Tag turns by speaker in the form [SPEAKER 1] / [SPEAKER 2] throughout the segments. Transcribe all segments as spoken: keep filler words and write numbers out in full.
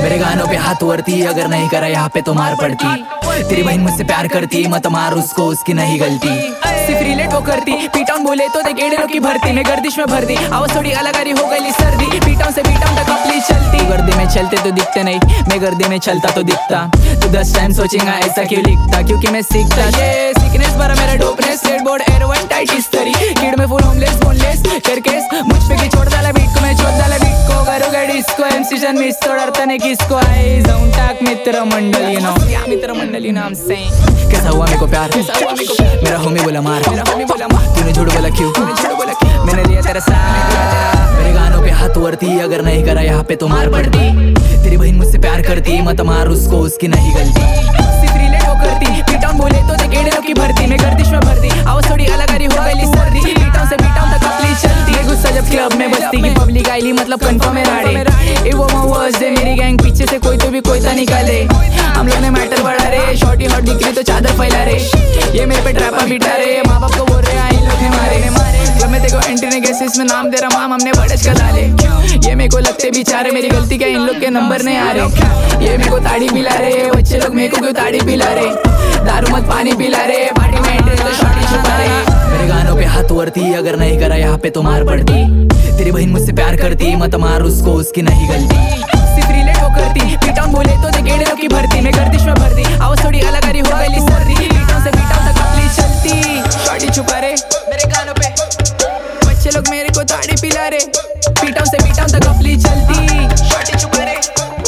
[SPEAKER 1] मेरे गानों पे हाथ वरती, अगर नहीं करा यहाँ पे तो मार पड़ती। तेरी बहन मुझसे प्यार करती, मत मार उसको, उसकी नहीं गलती।
[SPEAKER 2] सिर्फ रिलेट वो करती, पीटाउन बोले तो देख एड़े की भरती। मैं गर्दिश में भरती, आवाज थोड़ी अलग आ रही हो गई सर्दी। पीटाउन से पीटाउन तक अपनी चलती।
[SPEAKER 1] तू गर्दे में चलते तो दिखते नहीं, मैं गर्दे में चलता तो दिखता। तू दस टाइम सोचेगा ऐसा क्यों लिखता, क्योंकि मैं सीखता।
[SPEAKER 2] ये सिकनेस भरा मेरा dopeness, skateboard air one tight history. Kid में फुल होमलेस बोनलेस करके मुझ पे की छोड़ डाला बीट को, मैं छोड़ डाला बीट को। करूँगा डिस्को एमसी जन मिस तोड़ता ने किसको। आई जाऊं टाक Mitra Mandal, you know Mitra Mandal, you know I am saying.
[SPEAKER 1] कैसा हुआ मेरे को प्यार,
[SPEAKER 2] कैसा हुआ मेरे को प्यार।
[SPEAKER 1] मेरा होमी बोला मार,
[SPEAKER 2] मेरा होमी बोला मार।
[SPEAKER 1] तूने झूठ बोला क्यों,
[SPEAKER 2] तूने झूठ बोला क्यों।
[SPEAKER 1] मैंने लिया तेरा साथ। मेरे गानों पे हाथ वरती, अगर नहीं करा यहाँ पे तो मार पड़ती। तेरी बहन मुझसे प्यार करती, मत मार उसको, उसकी नहीं गलती।
[SPEAKER 2] सिर्फ रिलेट वो करती, पीटाउन बोले तो देख एड़े की भरती। मैं गर्दिश में भरती, आवाज थोड़ी अलग आ रही हो गई सर्दी। पीटाउन से पीटाउन तक अपनी चलती। ये गुस्सा जब क्लब में बजती की पब्लिक आईली, मतलब कंफर्म है राड़े। ए वो वर्स दे मेरी गैंग, पीछे से कोई तो भी कोई ता निकाले। हम लोग ने मैटर बढ़ा रे, शॉर्टी हॉट दिख रही तो चादर फैला रे। ये मेरे पे ट्रैपा बिठा रे, माँ बाप को बोल रहे आई लोग ने मारे। जब मैं देखो एंट्री ने कैसे इसमें नाम दे रहा, माम हमने बड़च का डाले। ये मेरे को लगते बेचारे, मेरी गलती क्या इन लोग के नंबर नहीं आ रहे। ये मेरे को ताड़ी पिला रे, बच्चे लोग मेरे को क्यों ताड़ी पिला रे। दारू मत पानी पिला रे, पार्टी में एंट्री तो शॉर्टी छुपा रे।
[SPEAKER 1] मेरे गानों पे हाथ वरती, अगर नहीं करा यहाँ पे तो मार पड़ती। तेरी बहन मुझसे प्यार करती, मत मार उसको, उसकी नहीं गलती।
[SPEAKER 2] सिर्फ रिलेट वो करती, पीटाउन बोले तो देख एड़े की भरती। मैं गर्दिश में भरती, आवाज थोड़ी अलग आ रही हो गई सर्दी। पीटाउन से पीटाउन तक अपनी चलती। शॉर्टी छुपा रे मेरे गानों पे, बच्चे लोग मेरे को ताड़ी पिला रे। पीटाउन से पीटाउन तक अपनी चलती। शॉर्टी छुपा रे,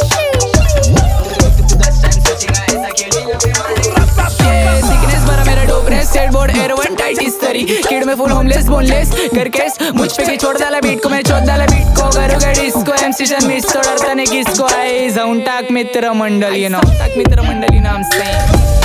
[SPEAKER 2] skateboard air one tight history. Kid में फुल होमलेस बोनलेस करके मुझ पे की छोड़ डाला बीट को, मैं छोड़ डाला बीट को। करूँगा डिस्को एमसी जन मिस तोड़ता ने किसको। आई जाऊं टाक मित्र मंडल, यू नो टाक Mitra Mandal, you know I am saying.